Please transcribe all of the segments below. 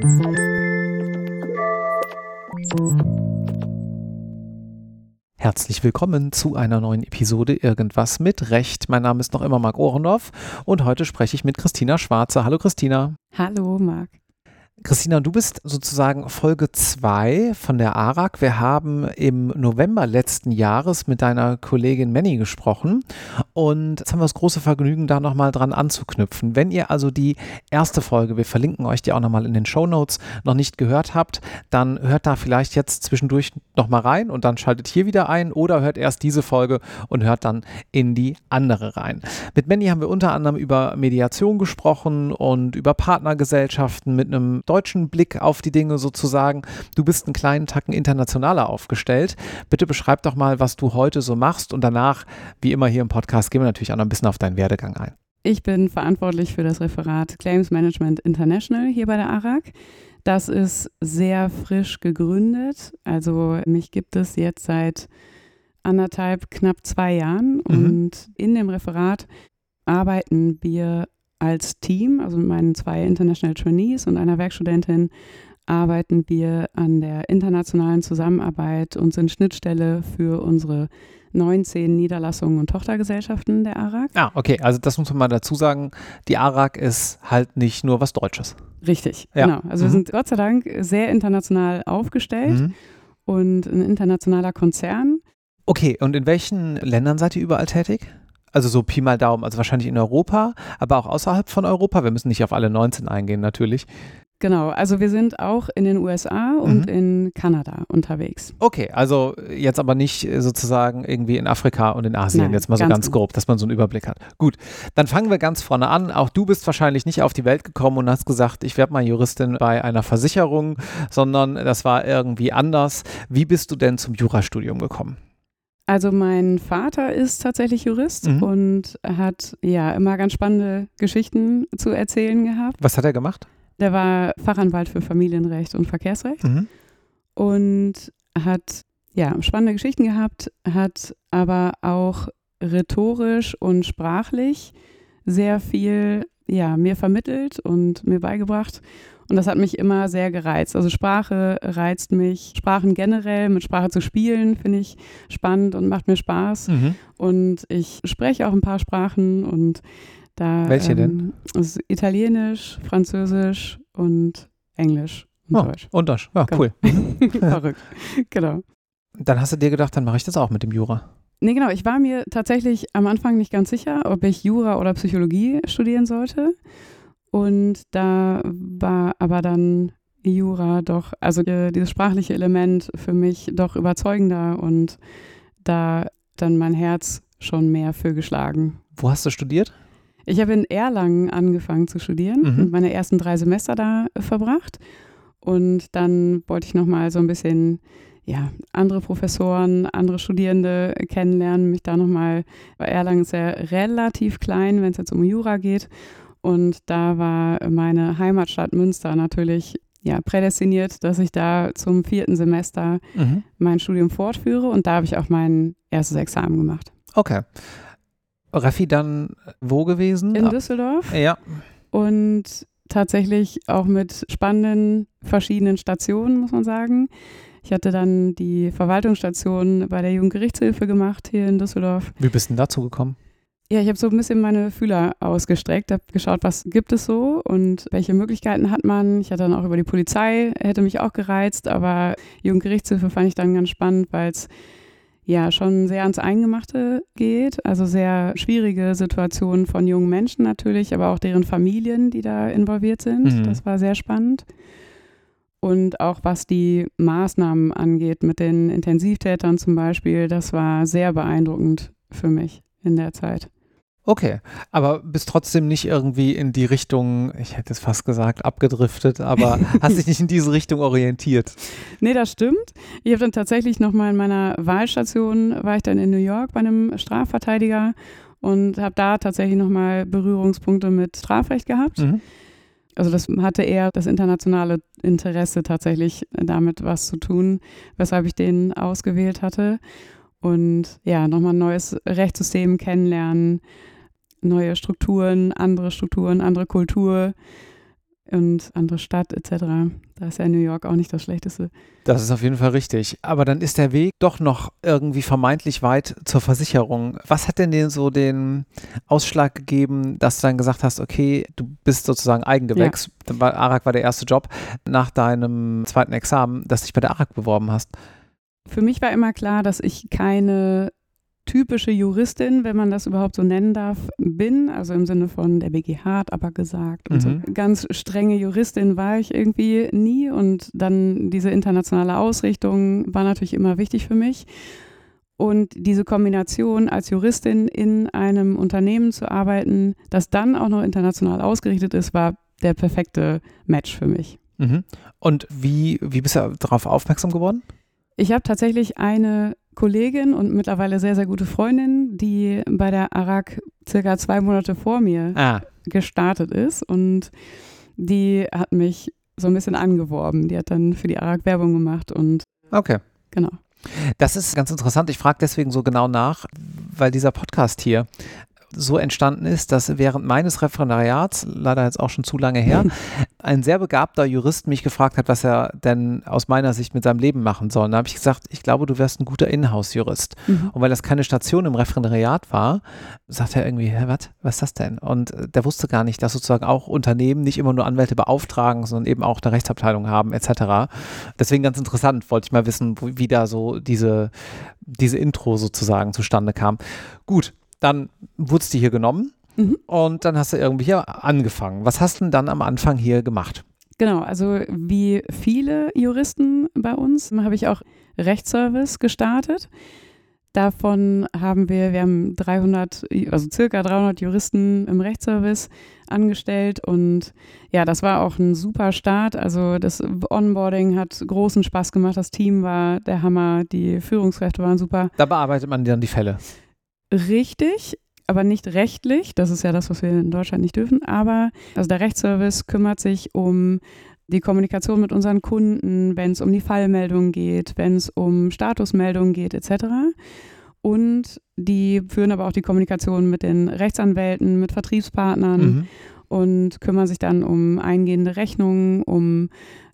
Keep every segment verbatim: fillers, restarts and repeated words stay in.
Herzlich willkommen zu einer neuen Episode Irgendwas mit Recht. Mein Name ist noch immer Marc Ohrendorff und heute spreche ich mit Christina Schwarze. Hallo Christina. Hallo Marc. Christina, du bist sozusagen Folge zwei von der A R A G. Wir haben im November letzten Jahres mit deiner Kollegin Manny gesprochen und jetzt haben wir das große Vergnügen, da nochmal dran anzuknüpfen. Wenn ihr also die erste Folge, wir verlinken euch die auch nochmal in den Shownotes, noch nicht gehört habt, dann hört da vielleicht jetzt zwischendurch nochmal rein und dann schaltet hier wieder ein oder hört erst diese Folge und hört dann in die andere rein. Mit Manny haben wir unter anderem über Mediation gesprochen und über Partnergesellschaften mit einem deutschen Blick auf die Dinge sozusagen. Du bist einen kleinen Tacken internationaler aufgestellt. Bitte beschreib doch mal, was du heute so machst und danach, wie immer hier im Podcast, gehen wir natürlich auch noch ein bisschen auf deinen Werdegang ein. Ich bin verantwortlich für das Referat Claims Management International hier bei der A R A G. Das ist sehr frisch gegründet. Also mich gibt es jetzt seit anderthalb, knapp zwei Jahren Mhm. und in dem Referat arbeiten wir als Team, also mit meinen zwei International Trainees und einer Werkstudentin, arbeiten wir an der internationalen Zusammenarbeit und sind Schnittstelle für unsere neunzehn Niederlassungen und Tochtergesellschaften der A R A G. Ah, okay, also das muss man mal dazu sagen, die A R A G ist halt nicht nur was Deutsches. Richtig, Ja. genau. Also wir Mhm. sind Gott sei Dank sehr international aufgestellt Mhm. und ein internationaler Konzern. Okay, und in welchen Ländern seid ihr überall tätig? Also so Pi mal Daumen, also wahrscheinlich in Europa, aber auch außerhalb von Europa. Wir müssen nicht auf alle neunzehn eingehen natürlich. Genau, also wir sind auch in den U S A und Mhm. in Kanada unterwegs. Okay, also jetzt aber nicht äh, sozusagen irgendwie in Afrika und in Asien, Nein, jetzt mal so ganz ganz genau. grob, dass man so einen Überblick hat. Gut, dann fangen wir ganz vorne an. Auch du bist wahrscheinlich nicht auf die Welt gekommen und hast gesagt, ich werde mal Juristin bei einer Versicherung, sondern das war irgendwie anders. Wie bist du denn zum Jurastudium gekommen? Also mein Vater ist tatsächlich Jurist Mhm. und hat ja immer ganz spannende Geschichten zu erzählen gehabt. Was hat er gemacht? Der war Fachanwalt für Familienrecht und Verkehrsrecht Mhm. und hat ja spannende Geschichten gehabt, hat aber auch rhetorisch und sprachlich sehr viel ja, mir vermittelt und mir beigebracht. Und das hat mich immer sehr gereizt. Also Sprache reizt mich. Sprachen generell, mit Sprache zu spielen, finde ich spannend und macht mir Spaß. Mhm. Und ich spreche auch ein paar Sprachen und da Welche ähm, denn? das ist Italienisch, Französisch und Englisch und Oh, Deutsch. und das, ja, Genau. cool. Verrückt. Genau. Dann hast du dir gedacht, dann mache ich das auch mit dem Jura. Nee, genau. Ich war mir tatsächlich am Anfang nicht ganz sicher, ob ich Jura oder Psychologie studieren sollte. Und da war aber dann Jura doch, also äh, dieses sprachliche Element für mich doch überzeugender und da dann mein Herz schon mehr für geschlagen. Wo hast du studiert? Ich habe in Erlangen angefangen zu studieren Mhm. und meine ersten drei Semester da äh, verbracht. Und dann wollte ich nochmal so ein bisschen ja, andere Professoren, andere Studierende kennenlernen, mich da nochmal, weil Erlangen ist ja relativ klein, wenn es jetzt um Jura geht. Und da war meine Heimatstadt Münster natürlich ja, prädestiniert, dass ich da zum vierten Semester Mhm. mein Studium fortführe. Und da habe ich auch mein erstes Examen gemacht. Okay. Raffi dann wo gewesen? In Düsseldorf. Ja. Und tatsächlich auch mit spannenden verschiedenen Stationen, muss man sagen. Ich hatte dann die Verwaltungsstation bei der Jugendgerichtshilfe gemacht hier in Düsseldorf. Wie bist du denn dazu gekommen? Ja, ich habe so ein bisschen meine Fühler ausgestreckt, habe geschaut, was gibt es so und welche Möglichkeiten hat man. Ich hatte dann auch über die Polizei, hätte mich auch gereizt, aber Jugendgerichtshilfe fand ich dann ganz spannend, weil es ja schon sehr ans Eingemachte geht, also sehr schwierige Situationen von jungen Menschen natürlich, aber auch deren Familien, die da involviert sind. Mhm. Das war sehr spannend. Und auch was die Maßnahmen angeht mit den Intensivtätern zum Beispiel, das war sehr beeindruckend für mich in der Zeit. Okay, aber bist trotzdem nicht irgendwie in die Richtung, ich hätte es fast gesagt, abgedriftet, aber hast dich nicht in diese Richtung orientiert? Nee, das stimmt. Ich habe dann tatsächlich nochmal in meiner Wahlstation, war ich dann in New York bei einem Strafverteidiger und habe da tatsächlich nochmal Berührungspunkte mit Strafrecht gehabt. Mhm. Also das hatte eher das internationale Interesse tatsächlich damit was zu tun, weshalb ich den ausgewählt hatte. Und ja, nochmal ein neues Rechtssystem kennenlernen, neue Strukturen, andere Strukturen, andere Kultur. und andere Stadt et cetera. Da ist ja New York auch nicht das Schlechteste. Das ist auf jeden Fall richtig. Aber dann ist der Weg doch noch irgendwie vermeintlich weit zur Versicherung. Was hat denn dir so den Ausschlag gegeben, dass du dann gesagt hast, okay, du bist sozusagen Eigengewächs. Ja. A R A C war der erste Job nach deinem zweiten Examen, dass du dich bei der A R A C beworben hast. Für mich war immer klar, dass ich keine typische Juristin, wenn man das überhaupt so nennen darf, bin. Also im Sinne von, der B G H hat aber gesagt. Und Mhm. so ganz strenge Juristin war ich irgendwie nie. Und dann diese internationale Ausrichtung war natürlich immer wichtig für mich. Und diese Kombination als Juristin in einem Unternehmen zu arbeiten, das dann auch noch international ausgerichtet ist, war der perfekte Match für mich. Mhm. Und wie, wie bist du darauf aufmerksam geworden? Ich habe tatsächlich eine Kollegin und mittlerweile sehr, sehr gute Freundin, die bei der A R A C circa zwei Monate vor mir Ah. gestartet ist, und die hat mich so ein bisschen angeworben. Die hat dann für die A R A C Werbung gemacht und Okay. genau. Das ist ganz interessant. Ich frage deswegen so genau nach, weil dieser Podcast hier so entstanden ist, dass während meines Referendariats, leider jetzt auch schon zu lange her, ein sehr begabter Jurist mich gefragt hat, was er denn aus meiner Sicht mit seinem Leben machen soll. Und da habe ich gesagt, ich glaube, du wärst ein guter Inhouse-Jurist. Mhm. Und weil das keine Station im Referendariat war, sagt er irgendwie, hä, was, was ist das denn? Und der wusste gar nicht, dass sozusagen auch Unternehmen nicht immer nur Anwälte beauftragen, sondern eben auch eine Rechtsabteilung haben, et cetera. Deswegen ganz interessant, wollte ich mal wissen, wie da so diese, diese Intro sozusagen zustande kam. Gut. Dann wurdest du hier genommen mhm. und dann hast du irgendwie hier angefangen. Was hast du denn dann am Anfang hier gemacht? Genau, also wie viele Juristen bei uns habe ich auch Rechtsservice gestartet. Davon haben wir, wir haben dreihundert, also circa dreihundert Juristen im Rechtsservice angestellt, und ja, das war auch ein super Start. Also das Onboarding hat großen Spaß gemacht, das Team war der Hammer, die Führungskräfte waren super. Da bearbeitet man dann die Fälle. Richtig, aber nicht rechtlich. Das ist ja das, was wir in Deutschland nicht dürfen. Aber also der Rechtsservice kümmert sich um die Kommunikation mit unseren Kunden, wenn es um die Fallmeldungen geht, wenn es um Statusmeldungen geht et cetera. Und die führen aber auch die Kommunikation mit den Rechtsanwälten, mit Vertriebspartnern mhm. und kümmern sich dann um eingehende Rechnungen, um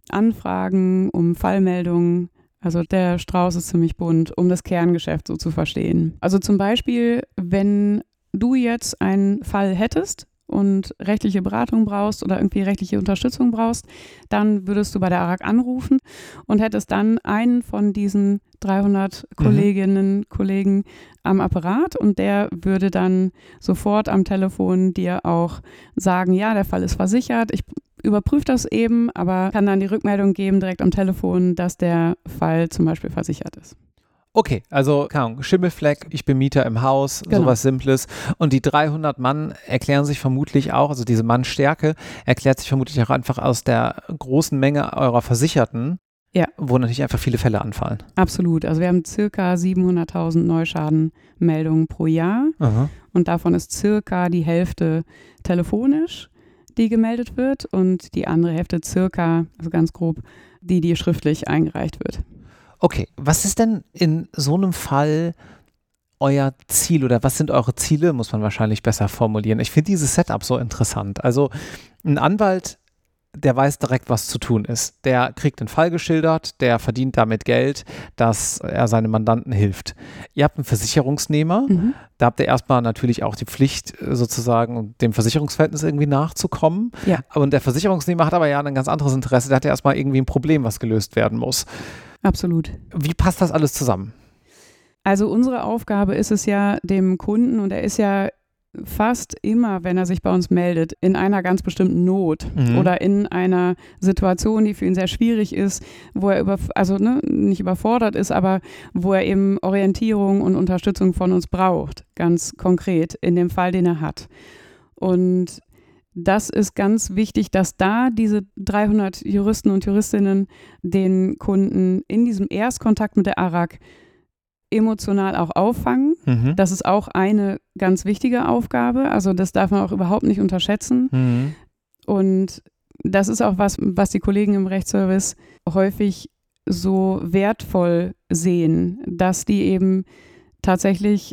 Anfragen, um Fallmeldungen. Also der Strauß ist ziemlich bunt, um das Kerngeschäft so zu verstehen. Also zum Beispiel, wenn du jetzt einen Fall hättest und rechtliche Beratung brauchst oder irgendwie rechtliche Unterstützung brauchst, dann würdest du bei der A R A C anrufen und hättest dann einen von diesen dreihundert mhm. Kolleginnen, Kollegen am Apparat, und der würde dann sofort am Telefon dir auch sagen, ja, der Fall ist versichert, ich überprüft das eben, aber kann dann die Rückmeldung geben direkt am Telefon, dass der Fall zum Beispiel versichert ist. Okay, also keine Ahnung, Schimmelfleck, ich bin Mieter im Haus, genau. Sowas Simples. Und die dreihundert Mann erklären sich vermutlich auch, also diese Mannstärke erklärt sich vermutlich auch einfach aus der großen Menge eurer Versicherten, ja. Wo natürlich einfach viele Fälle anfallen. Absolut, also wir haben circa siebenhunderttausend Neuschadenmeldungen pro Jahr. Aha. Und davon ist circa die Hälfte telefonisch, die gemeldet wird, und die andere Hälfte circa, also ganz grob, die, die schriftlich eingereicht wird. Okay, was ist denn in so einem Fall euer Ziel, oder was sind eure Ziele, muss man wahrscheinlich besser formulieren. Ich finde dieses Setup so interessant. Also ein Anwalt, der weiß direkt, was zu tun ist. Der kriegt einen Fall geschildert, der verdient damit Geld, dass er seinem Mandanten hilft. Ihr habt einen Versicherungsnehmer, mhm. da habt ihr erstmal natürlich auch die Pflicht, sozusagen dem Versicherungsverhältnis irgendwie nachzukommen. Ja. Und der Versicherungsnehmer hat aber ja ein ganz anderes Interesse, der hat ja erstmal irgendwie ein Problem, was gelöst werden muss. Absolut. Wie passt das alles zusammen? Also unsere Aufgabe ist es ja, dem Kunden, und er ist ja fast immer, wenn er sich bei uns meldet, in einer ganz bestimmten Not mhm. oder in einer Situation, die für ihn sehr schwierig ist, wo er über, also ne, nicht überfordert ist, aber wo er eben Orientierung und Unterstützung von uns braucht, ganz konkret in dem Fall, den er hat. Und das ist ganz wichtig, dass da diese dreihundert Juristen und Juristinnen den Kunden in diesem Erstkontakt mit der A R A C emotional auch auffangen. Mhm. Das ist auch eine ganz wichtige Aufgabe. Also das darf man auch überhaupt nicht unterschätzen. Mhm. Und das ist auch was, was die Kollegen im Rechtsservice häufig so wertvoll sehen, dass die eben tatsächlich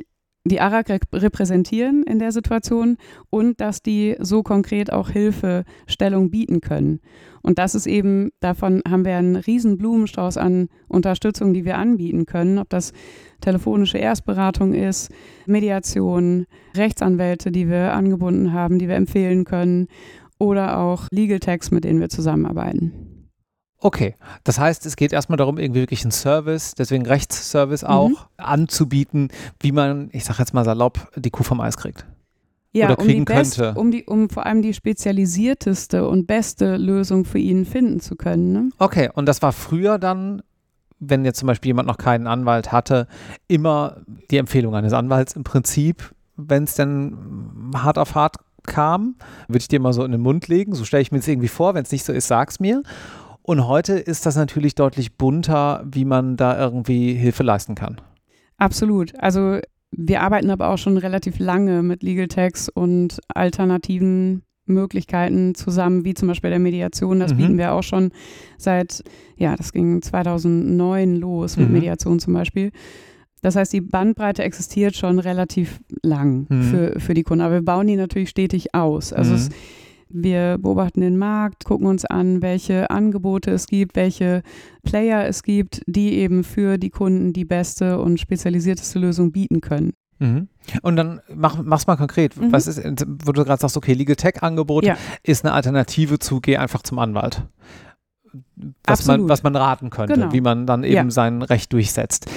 die ARAG rep- repräsentieren in der Situation und dass die so konkret auch Hilfestellung bieten können. Und das ist eben, davon haben wir einen riesen Blumenstrauß an Unterstützung, die wir anbieten können, ob das telefonische Erstberatung ist, Mediation, Rechtsanwälte, die wir angebunden haben, die wir empfehlen können oder auch Legal Techs, mit denen wir zusammenarbeiten. Okay, das heißt, es geht erstmal darum, irgendwie wirklich einen Service, deswegen Rechtsservice auch, mhm. anzubieten, wie man, ich sag jetzt mal salopp, die Kuh vom Eis kriegt. Ja, oder kriegen um, die best, könnte. Um, die, um vor allem die spezialisierteste und beste Lösung für ihn finden zu können. Ne? Okay, und das war früher dann, wenn jetzt zum Beispiel jemand noch keinen Anwalt hatte, immer die Empfehlung eines Anwalts im Prinzip, wenn es dann hart auf hart kam, würde ich dir mal so in den Mund legen, so stelle ich mir das irgendwie vor, wenn es nicht so ist, sag's mir. Und heute ist das natürlich deutlich bunter, wie man da irgendwie Hilfe leisten kann. Absolut. Also wir arbeiten aber auch schon relativ lange mit Legal Techs und alternativen Möglichkeiten zusammen, wie zum Beispiel der Mediation. Das mhm. bieten wir auch schon seit, ja, das ging zweitausendneun los mit mhm. Mediation zum Beispiel. Das heißt, die Bandbreite existiert schon relativ lang mhm. für, für die Kunden. Aber wir bauen die natürlich stetig aus. Also mhm. es Wir beobachten den Markt, gucken uns an, welche Angebote es gibt, welche Player es gibt, die eben für die Kunden die beste und spezialisierteste Lösung bieten können. Mhm. Und dann mach, mach's mal konkret. Mhm. Was ist, wo du gerade sagst, okay, Legal Tech-Angebot ja. ist eine Alternative zu, geh einfach zum Anwalt. Was man, was man raten könnte, genau. wie man dann eben ja. sein Recht durchsetzt.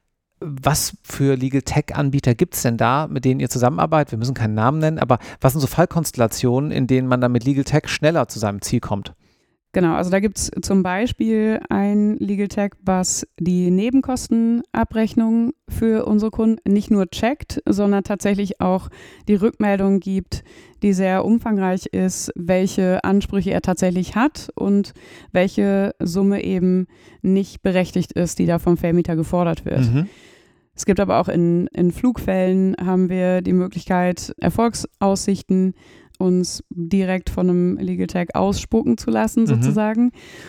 Was für Legal Tech-Anbieter gibt es denn da, mit denen ihr zusammenarbeitet? Wir müssen keinen Namen nennen, aber was sind so Fallkonstellationen, in denen man dann mit Legal Tech schneller zu seinem Ziel kommt? Genau, also da gibt es zum Beispiel ein Legal Tech, was die Nebenkostenabrechnung für unsere Kunden nicht nur checkt, sondern tatsächlich auch die Rückmeldung gibt, die sehr umfangreich ist, welche Ansprüche er tatsächlich hat und welche Summe eben nicht berechtigt ist, die da vom Vermieter gefordert wird. Mhm. Es gibt aber auch in, in Flugfällen haben wir die Möglichkeit, Erfolgsaussichten uns direkt von einem Legal Tech ausspucken zu lassen sozusagen. Mhm.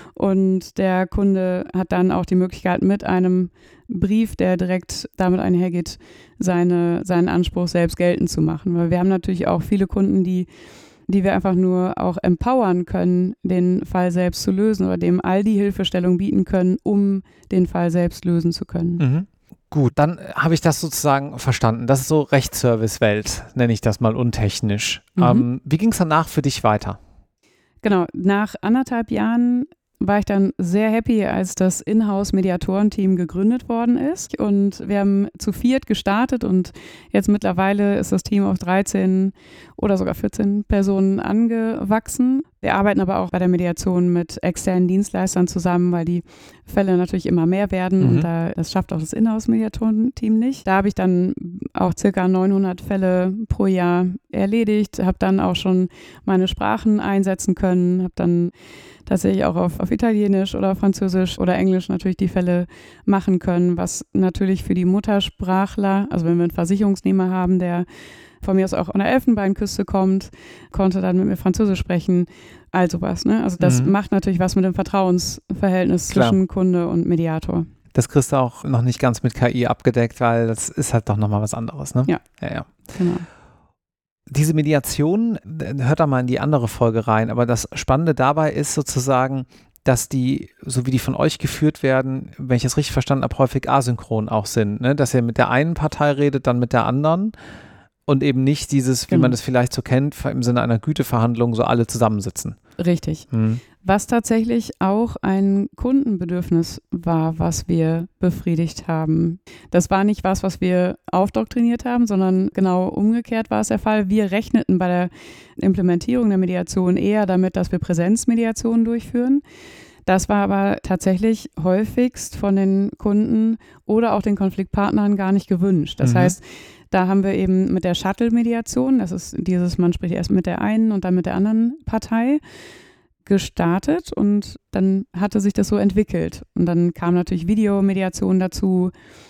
Und der Kunde hat dann auch die Möglichkeit, mit einem Brief, der direkt damit einhergeht, seine, seinen Anspruch selbst geltend zu machen. Weil wir haben natürlich auch viele Kunden, die, die wir einfach nur auch empowern können, den Fall selbst zu lösen oder dem all die Hilfestellung bieten können, um den Fall selbst lösen zu können. Mhm. Gut, dann habe ich das sozusagen verstanden. Das ist so Rechtsservice-Welt, nenne ich das mal untechnisch. Mhm. Ähm, wie ging es danach für dich weiter? Genau, nach anderthalb Jahren war ich dann sehr happy, als das Inhouse-Mediatoren-Team gegründet worden ist. Und wir haben zu viert gestartet und jetzt mittlerweile ist das Team auf dreizehn oder sogar vierzehn Personen angewachsen. Wir arbeiten aber auch bei der Mediation mit externen Dienstleistern zusammen, weil die Fälle natürlich immer mehr werden mhm. und da, das schafft auch das Inhouse-Mediatoren-Team nicht. Da habe ich dann auch circa neunhundert Fälle pro Jahr erledigt, habe dann auch schon meine Sprachen einsetzen können, habe dann tatsächlich auch auf, auf Italienisch oder Französisch oder Englisch natürlich die Fälle machen können, was natürlich für die Muttersprachler, also wenn wir einen Versicherungsnehmer haben, der von mir aus auch an der Elfenbeinküste kommt, konnte dann mit mir Französisch sprechen, all sowas. Ne? Also das mhm. macht natürlich was mit dem Vertrauensverhältnis Klar. zwischen Kunde und Mediator. Das kriegst du auch noch nicht ganz mit K I abgedeckt, weil das ist halt doch nochmal was anderes. Ne? Ja. ja, ja. Genau. Diese Mediation, hört da mal in die andere Folge rein, aber das Spannende dabei ist sozusagen, dass die, so wie die von euch geführt werden, wenn ich das richtig verstanden habe, häufig asynchron auch sind, ne? Dass ihr mit der einen Partei redet, dann mit der anderen und eben nicht dieses, wie genau. man das vielleicht so kennt, im Sinne einer Güteverhandlung, so alle zusammensitzen. Richtig. Hm. Was tatsächlich auch ein Kundenbedürfnis war, was wir befriedigt haben. Das war nicht was, was wir aufdoktriniert haben, sondern genau umgekehrt war es der Fall. Wir rechneten bei der Implementierung der Mediation eher damit, dass wir Präsenzmediationen durchführen. Das war aber tatsächlich häufigst von den Kunden oder auch den Konfliktpartnern gar nicht gewünscht. Das mhm. heißt, da haben wir eben mit der Shuttle-Mediation, das ist dieses, man spricht erst mit der einen und dann mit der anderen Partei, gestartet und dann hatte sich das so entwickelt. Und dann kam natürlich Videomediation dazu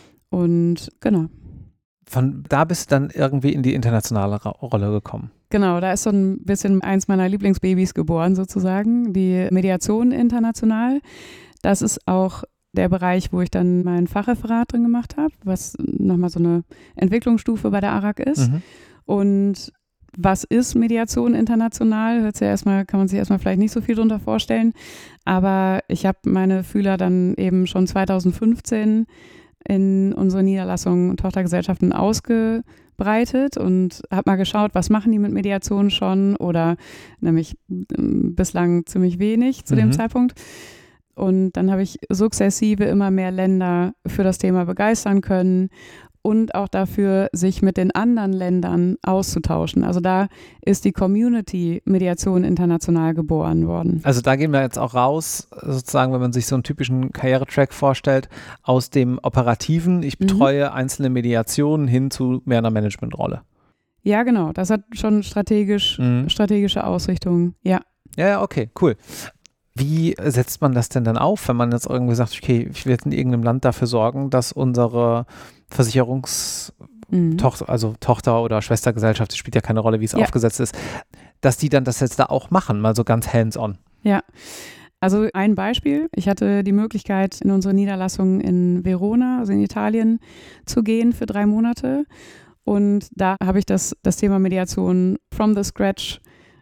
und genau. Von da bist du dann irgendwie in die internationale Rolle gekommen. Genau, da ist so ein bisschen eins meiner Lieblingsbabys geboren sozusagen, die Mediation international. Das ist auch der Bereich, wo ich dann mein Fachreferat drin gemacht habe, was nochmal so eine Entwicklungsstufe bei der A R A G ist. Mhm. Und was ist Mediation international? Hört's ja erstmal, kann man sich erstmal vielleicht nicht so viel darunter vorstellen. Aber ich habe meine Fühler dann eben schon zweitausendfünfzehn in unsere Niederlassungen und Tochtergesellschaften ausgebreitet und habe mal geschaut, was machen die mit Mediation schon oder nämlich bislang ziemlich wenig zu Mhm. dem Zeitpunkt. Und dann habe ich sukzessive immer mehr Länder für das Thema begeistern können und auch dafür, sich mit den anderen Ländern auszutauschen. Also da ist die Community Mediation international geboren worden. Also da gehen wir jetzt auch raus, sozusagen, wenn man sich so einen typischen Karrieretrack vorstellt, aus dem Operativen, ich betreue mhm. einzelne Mediationen hin zu mehr einer Managementrolle. Ja, genau. Das hat schon strategisch, mhm. strategische Ausrichtungen, ja. Ja, ja, okay, cool. Wie setzt man das denn dann auf, wenn man jetzt irgendwie sagt, okay, ich werde in irgendeinem Land dafür sorgen, dass unsere Versicherungstochter, mhm. also Tochter- oder Schwestergesellschaft, das spielt ja keine Rolle, wie es ja. aufgesetzt ist, dass die dann das jetzt da auch machen, mal so ganz hands-on. Ja, also ein Beispiel. Ich hatte die Möglichkeit, in unsere Niederlassung in Verona, also in Italien, zu gehen für drei Monate. Und da habe ich das, das Thema Mediation from the scratch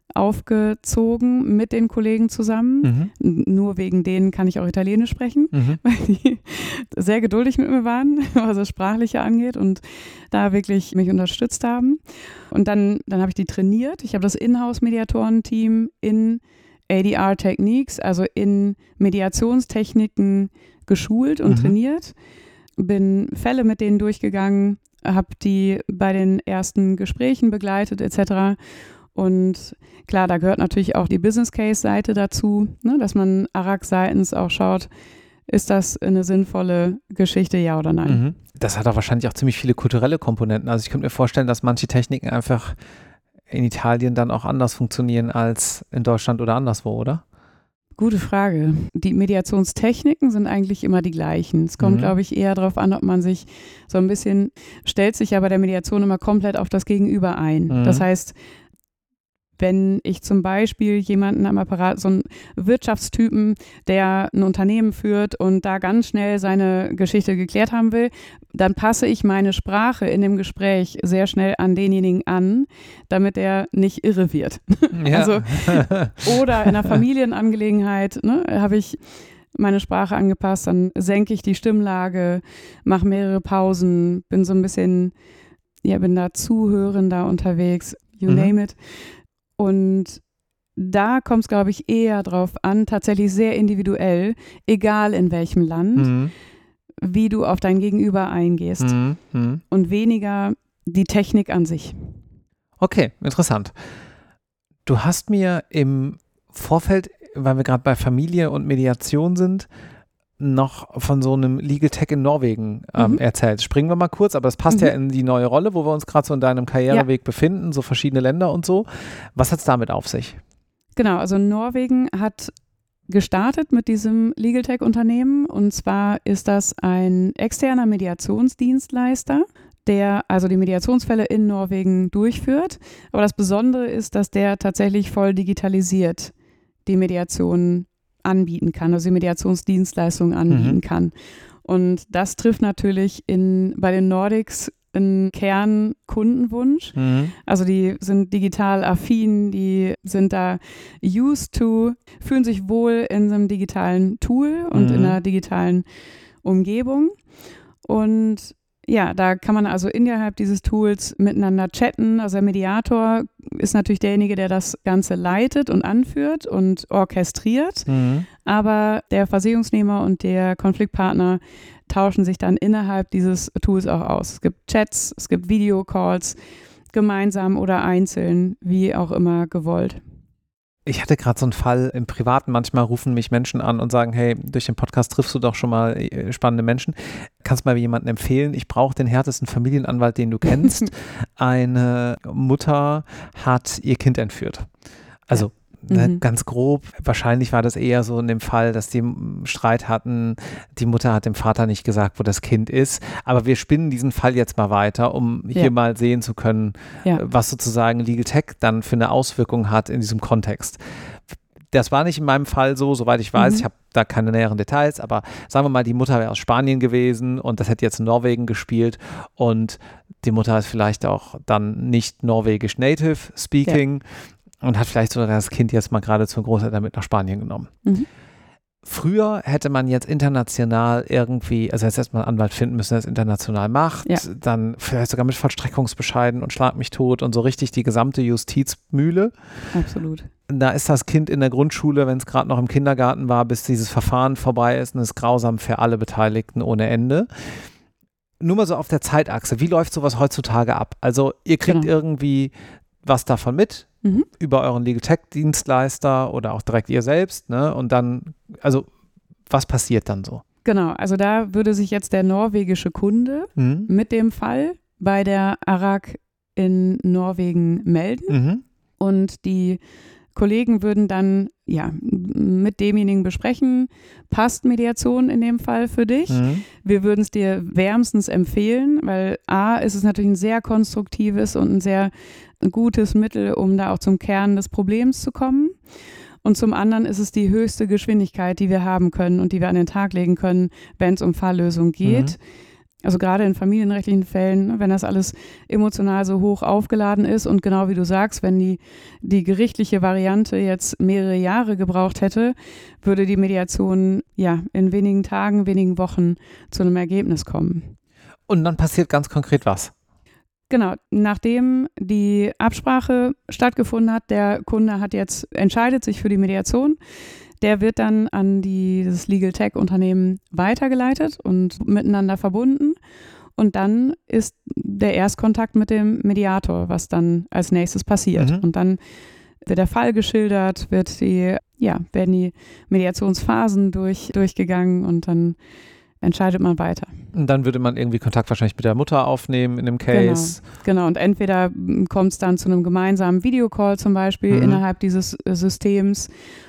aufgezogen mit den Kollegen zusammen. Mhm. Nur wegen denen kann ich auch Italienisch sprechen, mhm. weil die sehr geduldig mit mir waren, was das Sprachliche angeht und da wirklich mich unterstützt haben. Und dann, dann habe ich die trainiert. Ich habe das Inhouse-Mediatoren-Team in A D R-Techniques, also in Mediationstechniken geschult und mhm. trainiert. Bin Fälle mit denen durchgegangen, habe die bei den ersten Gesprächen begleitet et cetera. Und klar, da gehört natürlich auch die Business-Case-Seite dazu, ne, dass man A R A G-seitens auch schaut, ist das eine sinnvolle Geschichte, ja oder nein? Mhm. Das hat auch wahrscheinlich auch ziemlich viele kulturelle Komponenten. Also ich könnte mir vorstellen, dass manche Techniken einfach in Italien dann auch anders funktionieren als in Deutschland oder anderswo, oder? Gute Frage. Die Mediationstechniken sind eigentlich immer die gleichen. Es kommt, mhm. glaube ich, eher darauf an, ob man sich so ein bisschen, stellt sich ja bei der Mediation immer komplett auf das Gegenüber ein. Mhm. Das heißt, wenn ich zum Beispiel jemanden am Apparat, so einen Wirtschaftstypen, der ein Unternehmen führt und da ganz schnell seine Geschichte geklärt haben will, dann passe ich meine Sprache in dem Gespräch sehr schnell an denjenigen an, damit er nicht irre wird. Ja. Also, oder in einer Familienangelegenheit, ne, habe ich meine Sprache angepasst, dann senke ich die Stimmlage, mache mehrere Pausen, bin so ein bisschen, ja, bin da zuhörender unterwegs, you mhm. name it. Und da kommt es, glaube ich, eher drauf an, tatsächlich sehr individuell, egal in welchem Land, mhm. wie du auf dein Gegenüber eingehst mhm. Mhm. und weniger die Technik an sich. Okay, interessant. Du hast mir im Vorfeld, weil wir gerade bei Familie und Mediation sind, noch von so einem Legal Tech in Norwegen ähm, mhm. erzählt. Springen wir mal kurz, aber das passt mhm. ja in die neue Rolle, wo wir uns gerade so in deinem Karriereweg ja. befinden, so verschiedene Länder und so. Was hat es damit auf sich? Genau, also Norwegen hat gestartet mit diesem Legal Tech Unternehmen und zwar ist das ein externer Mediationsdienstleister, der also die Mediationsfälle in Norwegen durchführt. Aber das Besondere ist, dass der tatsächlich voll digitalisiert die Mediation anbieten kann, also die Mediationsdienstleistungen anbieten mhm. kann. Und das trifft natürlich in, bei den Nordics einen Kernkundenwunsch. Mhm. Also die sind digital affin, die sind da used to, fühlen sich wohl in so einem digitalen Tool und mhm. in einer digitalen Umgebung. Und ja, da kann man also innerhalb dieses Tools miteinander chatten. Also der Mediator ist natürlich derjenige, der das Ganze leitet und anführt und orchestriert. Mhm. Aber der Versicherungsnehmer und der Konfliktpartner tauschen sich dann innerhalb dieses Tools auch aus. Es gibt Chats, es gibt Videocalls, gemeinsam oder einzeln, wie auch immer gewollt. Ich hatte gerade so einen Fall im Privaten, manchmal rufen mich Menschen an und sagen, hey, durch den Podcast triffst du doch schon mal spannende Menschen. Kannst du mal jemanden empfehlen? Ich brauche den härtesten Familienanwalt, den du kennst. Eine Mutter hat ihr Kind entführt. Also ja. mhm. ganz grob, wahrscheinlich war das eher so in dem Fall, dass die Streit hatten, die Mutter hat dem Vater nicht gesagt, wo das Kind ist. Aber wir spinnen diesen Fall jetzt mal weiter, um ja. hier mal sehen zu können, ja. was sozusagen Legal Tech dann für eine Auswirkung hat in diesem Kontext. Das war nicht in meinem Fall so, soweit ich weiß. Mhm. Ich habe da keine näheren Details, aber sagen wir mal, die Mutter wäre aus Spanien gewesen und das hätte jetzt in Norwegen gespielt und die Mutter ist vielleicht auch dann nicht norwegisch native speaking ja. und hat vielleicht sogar das Kind jetzt mal gerade zur Großeltern mit nach Spanien genommen. Mhm. Früher hätte man jetzt international irgendwie, also jetzt erstmal einen Anwalt finden müssen, der es international macht, ja. dann vielleicht sogar mit Vollstreckungsbescheiden und Schlag mich tot und so richtig die gesamte Justizmühle. Absolut. Da ist das Kind in der Grundschule, wenn es gerade noch im Kindergarten war, bis dieses Verfahren vorbei ist und ist grausam für alle Beteiligten ohne Ende. Nur mal so auf der Zeitachse, wie läuft sowas heutzutage ab? Also ihr kriegt genau. irgendwie was davon mit, mhm. über euren Legal Tech Dienstleister oder auch direkt ihr selbst, ne? Und dann, also was passiert dann so? Genau, also da würde sich jetzt der norwegische Kunde mhm. mit dem Fall bei der ARAG in Norwegen melden mhm. und die Kollegen würden dann ja mit demjenigen besprechen, passt Mediation in dem Fall für dich? Mhm. Wir würden es dir wärmstens empfehlen, weil A, ist es natürlich ein sehr konstruktives und ein sehr gutes Mittel, um da auch zum Kern des Problems zu kommen. Und zum anderen ist es die höchste Geschwindigkeit, die wir haben können und die wir an den Tag legen können, wenn es um Falllösung geht. Mhm. Also gerade in familienrechtlichen Fällen, wenn das alles emotional so hoch aufgeladen ist und genau wie du sagst, wenn die, die gerichtliche Variante jetzt mehrere Jahre gebraucht hätte, würde die Mediation ja in wenigen Tagen, wenigen Wochen zu einem Ergebnis kommen. Und dann passiert ganz konkret was? Genau, nachdem die Absprache stattgefunden hat, der Kunde hat jetzt entscheidet sich für die Mediation. Der wird dann an dieses Legal Tech Unternehmen weitergeleitet und miteinander verbunden. Und dann ist der Erstkontakt mit dem Mediator, was dann als nächstes passiert. Mhm. Und dann wird der Fall geschildert, wird die, ja, werden die Mediationsphasen durch, durchgegangen und dann entscheidet man weiter. Und dann würde man irgendwie Kontakt wahrscheinlich mit der Mutter aufnehmen in dem Case. Genau, genau. Und entweder kommt es dann zu einem gemeinsamen Videocall zum Beispiel mhm. innerhalb dieses Systems.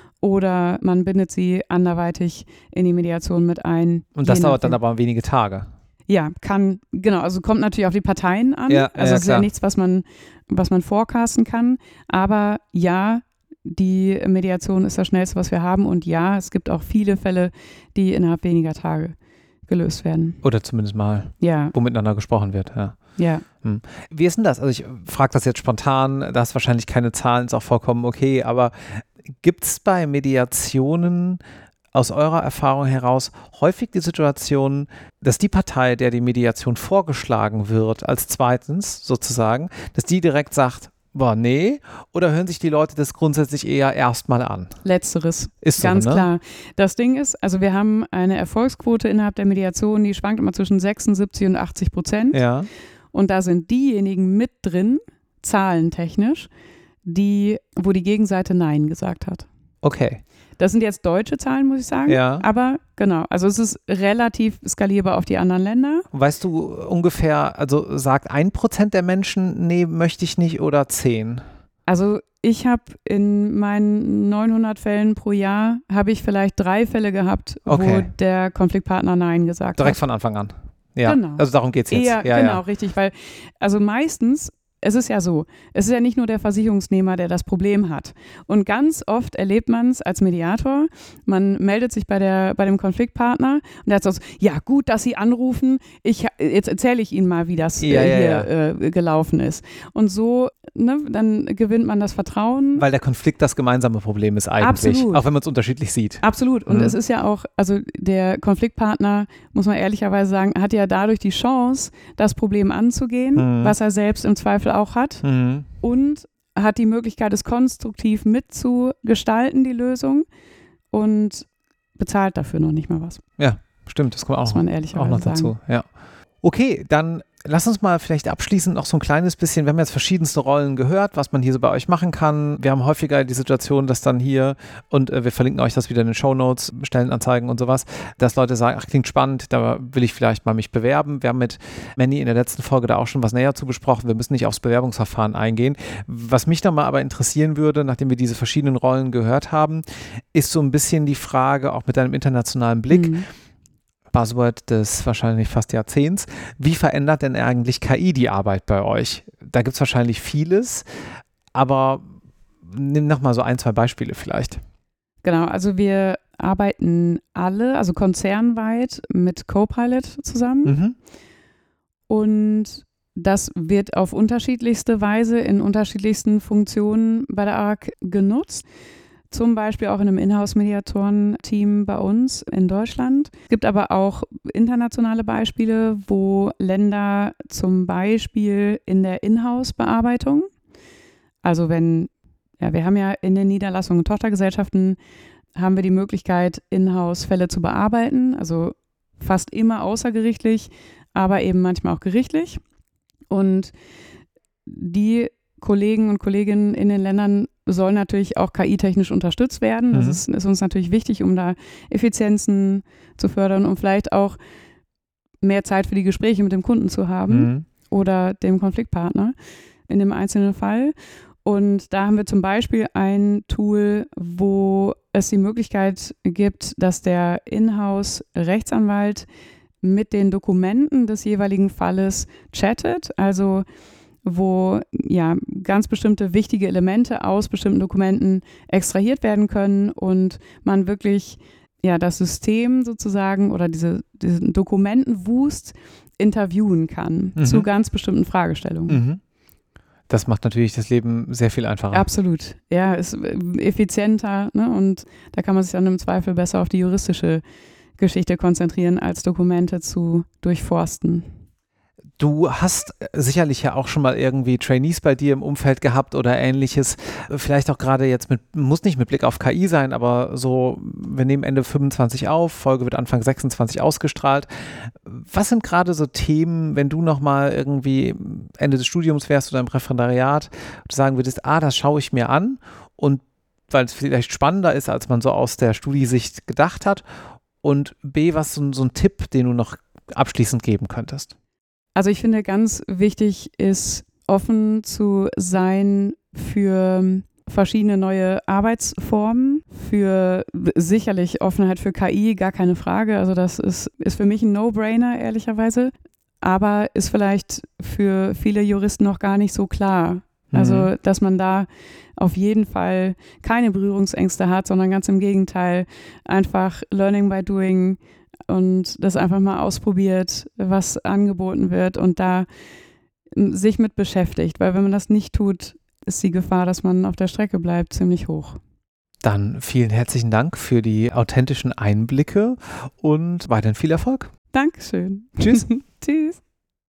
Oder man bindet sie anderweitig in die Mediation mit ein. Und das dauert dann aber wenige Tage. Ja, kann, genau, also kommt natürlich auf die Parteien an. Ja, also ja, es ist ja nichts, was man, was man forecasten kann. Aber ja, die Mediation ist das Schnellste, was wir haben. Und ja, es gibt auch viele Fälle, die innerhalb weniger Tage gelöst werden. Oder zumindest mal, ja. wo miteinander gesprochen wird. Ja. Ja. Hm. Wie ist denn das? Also ich frage das jetzt spontan, da hast wahrscheinlich keine Zahlen, ist auch vollkommen okay, aber gibt es bei Mediationen aus eurer Erfahrung heraus häufig die Situation, dass die Partei, der die Mediation vorgeschlagen wird, als zweitens sozusagen, dass die direkt sagt, boah, nee, oder hören sich die Leute das grundsätzlich eher erstmal an? Letzteres. Ist ganz so, ne? klar. Das Ding ist, also wir haben eine Erfolgsquote innerhalb der Mediation, die schwankt immer zwischen sechsundsiebzig und achtzig Prozent. Ja. Und da sind diejenigen mit drin, zahlentechnisch, die, wo die Gegenseite Nein gesagt hat. Okay. Das sind jetzt deutsche Zahlen, muss ich sagen. Ja. Aber genau, also es ist relativ skalierbar auf die anderen Länder. Weißt du ungefähr, also sagt ein Prozent der Menschen, nee, möchte ich nicht, oder zehn? Also ich habe in meinen neunhundert Fällen pro Jahr, habe ich vielleicht drei Fälle gehabt, okay. wo der Konfliktpartner Nein gesagt Direkt hat. Direkt von Anfang an. Ja, genau. Also darum geht es jetzt. Eher, ja, genau, ja. richtig, weil also meistens es ist ja so, es ist ja nicht nur der Versicherungsnehmer, der das Problem hat. Und ganz oft erlebt man es als Mediator, man meldet sich bei, der, bei dem Konfliktpartner und der hat so, ja gut, dass Sie anrufen, ich, jetzt erzähle ich Ihnen mal, wie das ja, äh, ja, hier ja. Äh, gelaufen ist. Und so, ne, dann gewinnt man das Vertrauen. Weil der Konflikt das gemeinsame Problem ist eigentlich, Absolut. Auch wenn man es unterschiedlich sieht. Absolut. Und mhm. es ist ja auch, also der Konfliktpartner, muss man ehrlicherweise sagen, hat ja dadurch die Chance, das Problem anzugehen, mhm. was er selbst im Zweifel auch hat. Mhm. Und hat die Möglichkeit, es konstruktiv mitzugestalten, die Lösung, und bezahlt dafür noch nicht mal was. Ja, stimmt, das kommt auch, muss man ehrlicherweise auch noch dazu. sagen. Ja. Okay, dann lass uns mal vielleicht abschließend noch so ein kleines bisschen, wir haben jetzt verschiedenste Rollen gehört, was man hier so bei euch machen kann. Wir haben häufiger die Situation, dass dann hier, und äh, wir verlinken euch das wieder in den Shownotes, Stellenanzeigen und sowas, dass Leute sagen, ach, klingt spannend, da will ich vielleicht mal mich bewerben. Wir haben mit Manny in der letzten Folge da auch schon was näher zu besprochen. Wir müssen nicht aufs Bewerbungsverfahren eingehen. Was mich dann mal aber interessieren würde, nachdem wir diese verschiedenen Rollen gehört haben, ist so ein bisschen die Frage, auch mit deinem internationalen Blick, Mhm. Buzzword des wahrscheinlich fast Jahrzehnts. Wie verändert denn eigentlich K I die Arbeit bei euch? Da gibt es wahrscheinlich vieles, aber nimm noch mal so ein, zwei Beispiele vielleicht. Genau, also wir arbeiten alle, also konzernweit mit Copilot zusammen. Mhm. Und das wird auf unterschiedlichste Weise in unterschiedlichsten Funktionen bei der A R C genutzt. Zum Beispiel auch in einem Inhouse-Mediatoren-Team bei uns in Deutschland. Es gibt aber auch internationale Beispiele, wo Länder zum Beispiel in der Inhouse-Bearbeitung, also wenn, ja, wir haben ja in den Niederlassungen Tochtergesellschaften, haben wir die Möglichkeit, Inhouse-Fälle zu bearbeiten, also fast immer außergerichtlich, aber eben manchmal auch gerichtlich. Und die Kollegen und Kolleginnen in den Ländern sollen natürlich auch K I-technisch unterstützt werden. Das Mhm. ist, ist uns natürlich wichtig, um da Effizienzen zu fördern und vielleicht auch mehr Zeit für die Gespräche mit dem Kunden zu haben Mhm. oder dem Konfliktpartner in dem einzelnen Fall. Und da haben wir zum Beispiel ein Tool, wo es die Möglichkeit gibt, dass der Inhouse-Rechtsanwalt mit den Dokumenten des jeweiligen Falles chattet, also wo ja ganz bestimmte wichtige Elemente aus bestimmten Dokumenten extrahiert werden können und man wirklich ja das System sozusagen oder diese, diesen Dokumentenwust interviewen kann Mhm. zu ganz bestimmten Fragestellungen. Mhm. Das macht natürlich das Leben sehr viel einfacher. Absolut. Ja, ist effizienter, ne? Und da kann man sich dann im Zweifel besser auf die juristische Geschichte konzentrieren, als Dokumente zu durchforsten. Du hast sicherlich ja auch schon mal irgendwie Trainees bei dir im Umfeld gehabt oder ähnliches. Vielleicht auch gerade jetzt mit, muss nicht mit Blick auf K I sein, aber so, wir nehmen Ende fünfundzwanzig auf, Folge wird Anfang sechsundzwanzig ausgestrahlt. Was sind gerade so Themen, wenn du nochmal irgendwie Ende des Studiums wärst oder im Referendariat, du sagen würdest, ah, das schaue ich mir an und weil es vielleicht spannender ist, als man so aus der Studiesicht gedacht hat, und B, was so, so ein Tipp, den du noch abschließend geben könntest? Also ich finde, ganz wichtig ist, offen zu sein für verschiedene neue Arbeitsformen, für sicherlich Offenheit für K I, gar keine Frage. Also das ist, ist für mich ein No-Brainer, ehrlicherweise, aber ist vielleicht für viele Juristen noch gar nicht so klar. Also, dass man da auf jeden Fall keine Berührungsängste hat, sondern ganz im Gegenteil, einfach Learning by Doing und das einfach mal ausprobiert, was angeboten wird und da sich mit beschäftigt. Weil wenn man das nicht tut, ist die Gefahr, dass man auf der Strecke bleibt, ziemlich hoch. Dann vielen herzlichen Dank für die authentischen Einblicke und weiterhin viel Erfolg. Dankeschön. Tschüss. Tschüss.